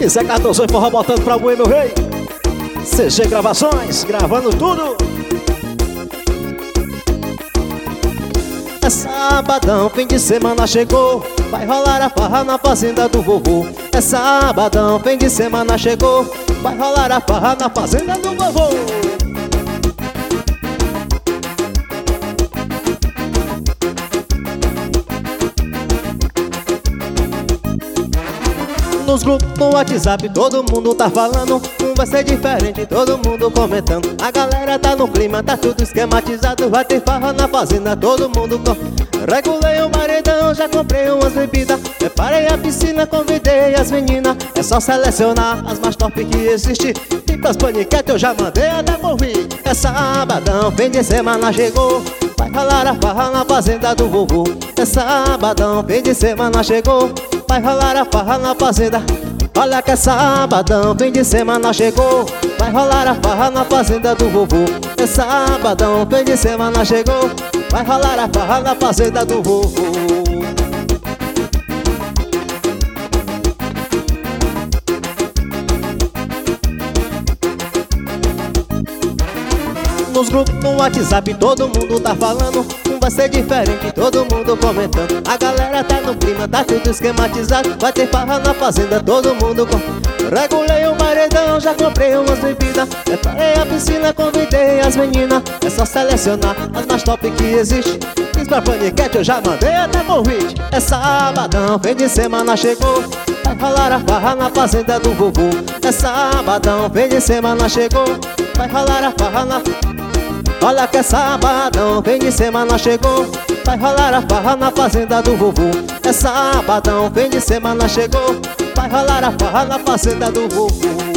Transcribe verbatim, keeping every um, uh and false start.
E Zé Cardoso e forró botando pra moer, meu rei. C G Gravações, gravando tudo. É sabadão, fim de semana chegou, vai rolar a farra na fazenda do vovô. É sabadão, fim de semana chegou, vai rolar a farra na fazenda do vovô. Nos grupos no WhatsApp todo mundo tá falando, um vai ser diferente, todo mundo comentando. A galera tá no clima, tá tudo esquematizado, vai ter farra na fazenda, todo mundo com... Regulei o maridão, já comprei umas bebidas, preparei a piscina, convidei as meninas. É só selecionar as mais top que existe, e pras paniquetes eu já mandei até morrer. É sabadão, fim de semana chegou, vai rolar a farra na fazenda do vovô. É sabadão, fim de semana chegou, vai rolar a farra na fazenda. Olha que é sabadão, fim de semana chegou, vai rolar a farra na fazenda do vovô. É sabadão, fim de semana chegou, vai rolar a farra na fazenda do vovô. Nos grupos no WhatsApp todo mundo tá falando, um vai ser diferente, todo mundo comentando. A galera tá no clima, tá tudo esquematizado, vai ter farra na fazenda, todo mundo com... Regulei o maridão, já comprei umas bebidas, preparei a piscina, convidei as meninas. É só selecionar as mais top que existe, fiz pra paniquete, eu já mandei até convite. É sabadão, fim de semana chegou, vai rolar a farra na fazenda do vovô. É sabadão, fim de semana chegou, vai rolar a farra na... Olha que é sabadão, fim de semana chegou, vai rolar a farra na fazenda do vovô. É sabadão, fim de semana chegou, vai rolar a farra na fazenda do vovô.